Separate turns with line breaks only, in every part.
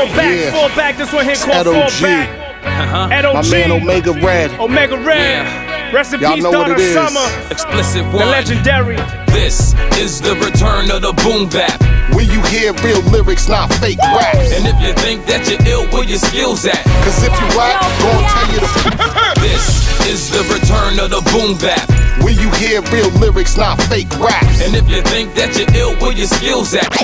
Fall back, this one here called Fall Back. Ed O.G.
My man Omega Red.
Omega Red. Rest in peace, Donna Summer.
Explicit
the
one.
legendary.
This is the return of the boom bap.
Where you hear real lyrics, not fake raps.
And if you think that you're ill, where your skills at?
Cause if you whack, gon' tell you the
This is the return of the boom bap.
Where you hear real lyrics, not fake raps.
And if you think that you're ill, where your skills at?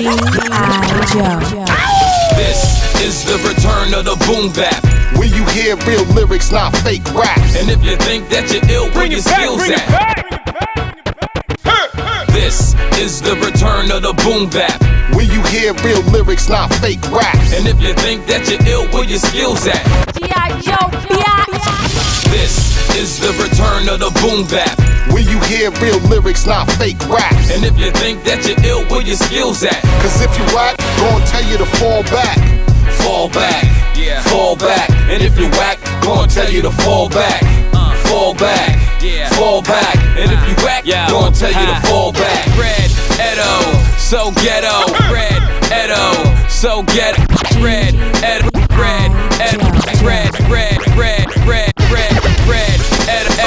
This is the return of the boom bap.
Where you hear real lyrics, not fake raps.
And if you think that you're ill, where your skills at? This is the return of the boom bap.
Where you hear real lyrics, not fake raps.
And if you think that you're ill, where your skills at? This is the return of the boom bap.
Where you hear real lyrics, not fake raps.
And if you think that you're ill, where your skills at?
Cause if you whack, gon' tell you to fall back.
Fall back, yeah. Fall back. And if you whack, gon' tell you to fall back. Fall back, yeah. Fall back. And if you whack, gon' tell you to fall back. Red, Edo, so ghetto. Red, Edo, so ghetto. Red, Edo, red, Edo, red, red, red, red, red, red, Edo,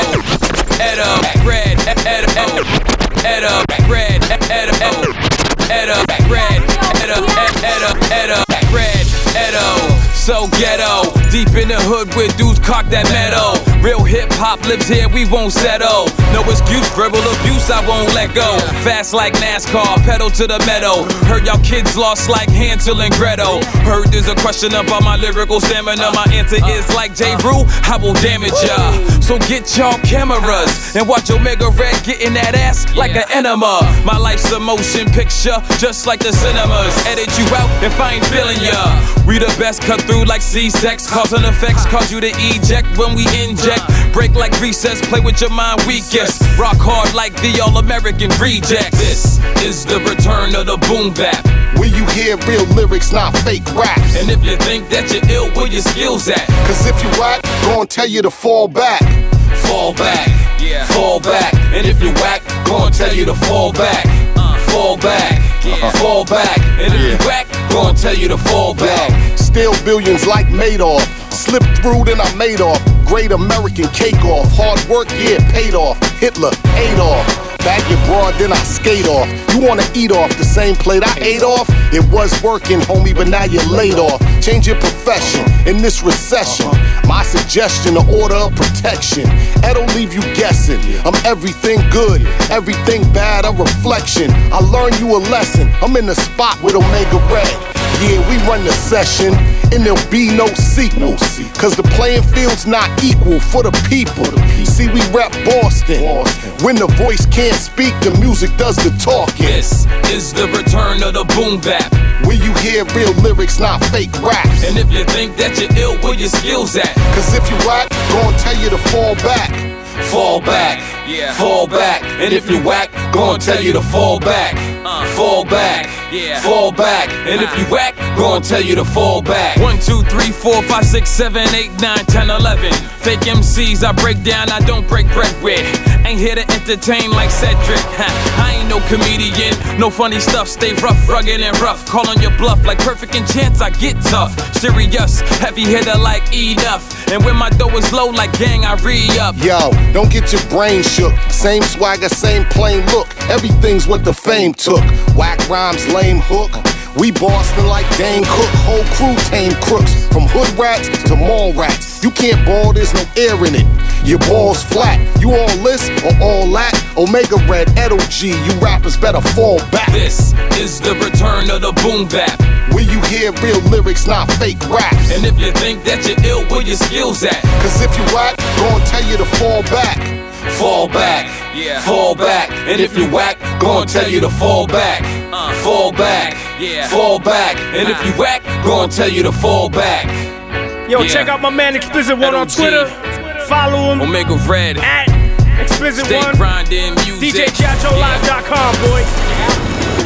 Edo, red, Edo, Edo, red, Edo, Edo, red, Edo, Edo, Edo, red, Edo, so ghetto. Deep in the hood where dudes cock that metal. Real hip hop lives here, we won't settle. No excuse, verbal abuse, I won't let go. Fast like NASCAR, pedal to the meadow. Heard y'all kids lost like Hansel and Gretel. Heard there's a question about my lyrical stamina. My answer is like J. Rue, I will damage ya. So get y'all cameras and watch Omega Red getting that ass like an enema. My life's a motion picture, just like the cinemas. Edit you out if I ain't feeling ya. We the best, cut through like C-sex. Cause and effects, cause you to eject when we inject. Break like recess, play with your mind weakest. Rock hard like the All-American reject. This is the return of the boom bap.
Where you hear real lyrics, not fake raps.
And if you think that you're ill, where your skills at?
Cause if you whack, gon' tell you to fall back.
Fall back, yeah. Fall back. And if you whack, gon' tell you to fall back. Fall back, yeah. Fall back. And if you whack, gon' tell you to fall back.
Steal billions like Madoff. Slipped through, then I made off. Great American cake off. Hard work, yeah, paid off. Hitler, Adolf. Bag your broad, then I skate off. You wanna eat off the same plate I ate off? It was working, homie, but now you're laid off. Change your profession in this recession. My suggestion, an order of protection. It'll leave you guessing. I'm everything good, everything bad, a reflection. I learned you a lesson. I'm in the spot with Omega Red. Yeah, we run the session, and there'll be no sequel. Cause the playing field's not equal for the people. See, we rep Boston. When the voice can't speak, the music does the talking.
This is the return of the boom bap.
Where you hear real lyrics, not fake raps.
And if you think that you're ill, where your skills at?
Cause if you whack, gon' tell you to fall back.
Fall back, yeah. Fall back. And if you whack, gon' tell you to fall back. Fall back, yeah. Fall back. And if you whack, gon' tell you to fall back. 1, 2, 3, 4, 5, 6, 7, 8, 9, 10, 11. Fake MCs I break down, I don't break bread with. Ain't here to entertain like Cedric. I ain't no comedian, no funny stuff. Stay rough, rugged and rough. Call on your bluff like Perfect and Chance, I get tough. Serious, heavy hitter like Enough. And when my dough is low like gang, I re-up.
Yo, don't get your brain shook. Same swagger, same plain look. Everything's what the fame took. Whack rhymes, lame hook. We Boston like Dane Cook. Whole crew tame crooks. From hood rats to mall rats. You can't ball, there's no air in it. Your ball's flat. You all this or all that? Omega Red, Edo G. You rappers better fall back.
This is the return of the boom bap.
Where you hear real lyrics, not fake raps.
And if you think that you're ill, where your skills at?
Cause if you whack, gon' tell you to fall back.
Fall back, yeah. Fall back. And if you whack, gon' tell you to fall back. Fall back, yeah. Fall back. And if you whack, gon' tell you to fall back.
Yo, check out my man Explicit One on Twitter. Follow him.
Omega Red
at Explicit
Stay
One.
grinding music.
DJJazzolive.com, boy.